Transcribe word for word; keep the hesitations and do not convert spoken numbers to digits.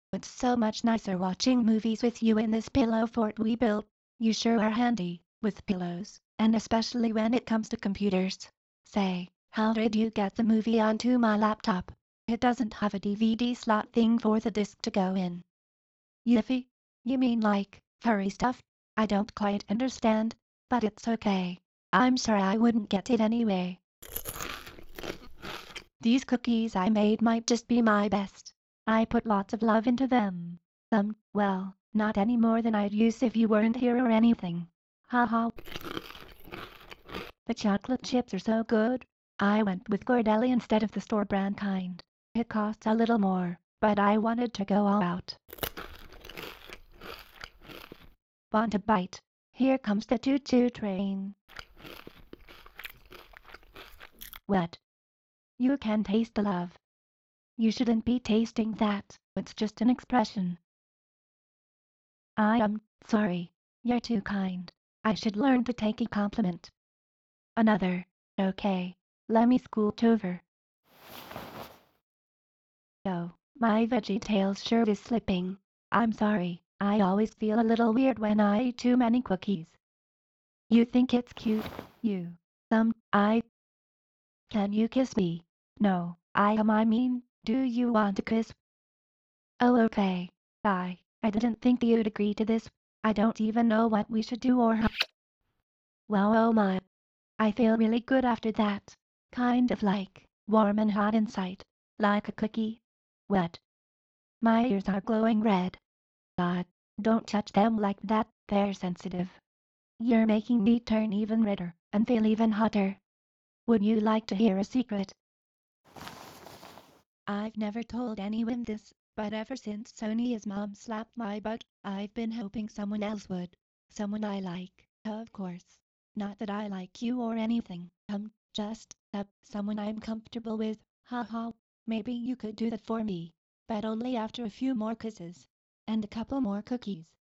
It's so much nicer watching movies with you in this pillow fort we built. You sure are handy with pillows, and especially when it comes to computers. Say, how did you get the movie onto my laptop? It doesn't have a D V D slot thing for the disc to go in. Yiffy? You mean like furry stuff? I don't quite understand, but it's okay. I'm sure I wouldn't get it anyway. These cookies I made might just be my best. I put lots of love into them. Um, well, not any more than I'd use if you weren't here or anything. Ha ha. The chocolate chips are so good. I went with Ghirardelli instead of the store brand kind. It costs a little more, but I wanted to go all out. Want a bite? Here comes the choo-choo train. What? You can taste the love. You shouldn't be tasting that, it's just an expression. I am sorry. You're too kind. I should learn to take a compliment. Another. Okay. Let me scoot over. Oh, my VeggieTales shirt is slipping. I'm sorry. I always feel a little weird when I eat too many cookies. You think it's cute? You. Um, I. Can you kiss me? No, I am I mean, do you want to kiss? Oh okay. I. I didn't think you'd agree to this. I don't even know what we should do or how. Well oh my. I feel really good after that. Kind of like, warm and hot inside. Like a cookie. What? My ears are glowing red. God, don't touch them like that, they're sensitive. You're making me turn even redder, and feel even hotter. Would you like to hear a secret? I've never told anyone this, but ever since Sonia's mom slapped my butt, I've been hoping someone else would. Someone I like, of course. Not that I like you or anything, um, just, uh, someone I'm comfortable with, ha ha. Maybe you could do that for me. But only after a few more kisses. And a couple more cookies.